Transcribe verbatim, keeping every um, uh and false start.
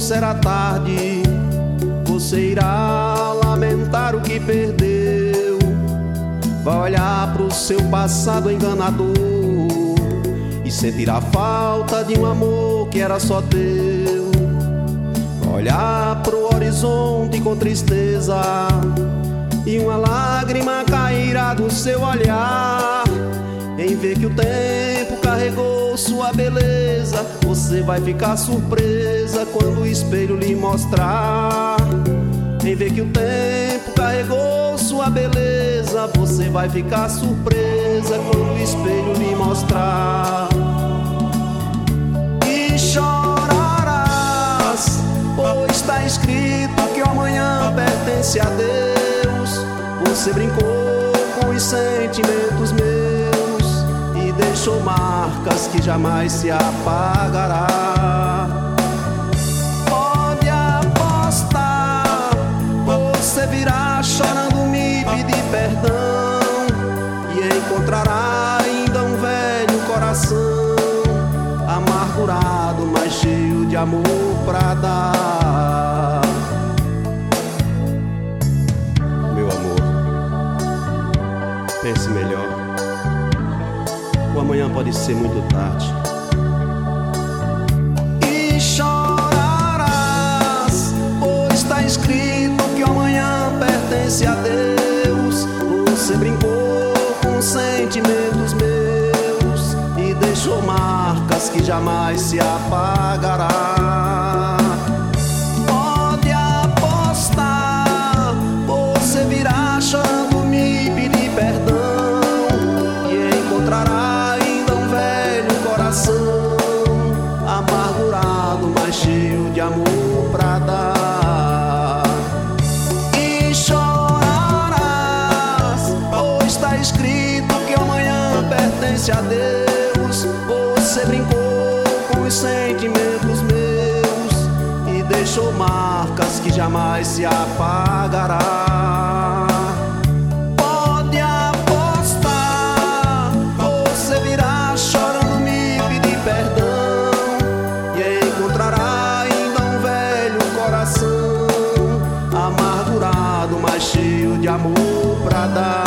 será tarde, você irá lamentar o que perdeu. Vai olhar pro seu passado enganador e sentirá falta de um amor que era só teu. Vai olhar pro horizonte com tristeza e uma lágrima cairá do seu olhar. Em ver que o tempo carregou sua beleza, você vai ficar surpresa quando o espelho lhe mostrar. Em ver que o tempo carregou sua beleza, você vai ficar surpresa quando o espelho lhe mostrar. E chorarás, pois está escrito que o amanhã pertence a Deus. Você brincou com os sentimentos meus e deixou marcas que jamais se apagará. Pode apostar, você virá chorando me pedir perdão e encontrará ainda um velho coração amargurado, mas cheio de amor pra dar. Meu amor, pense melhor. O amanhã pode ser muito tarde. E chorarás, pois está escrito que o amanhã pertence a Deus. Você brincou com sentimentos meus e deixou marcas que jamais se apagará. Pode apostar, você virá chorando me pedir perdão e encontrará amargurado, mas cheio de amor pra dar. E chorarás, pois está escrito que amanhã pertence a Deus. Você brincou com os sentimentos meus e deixou marcas que jamais se apagará. Pode apostar, você virá chorando me pedir perdão amargurado, mas cheio de amor pra dar.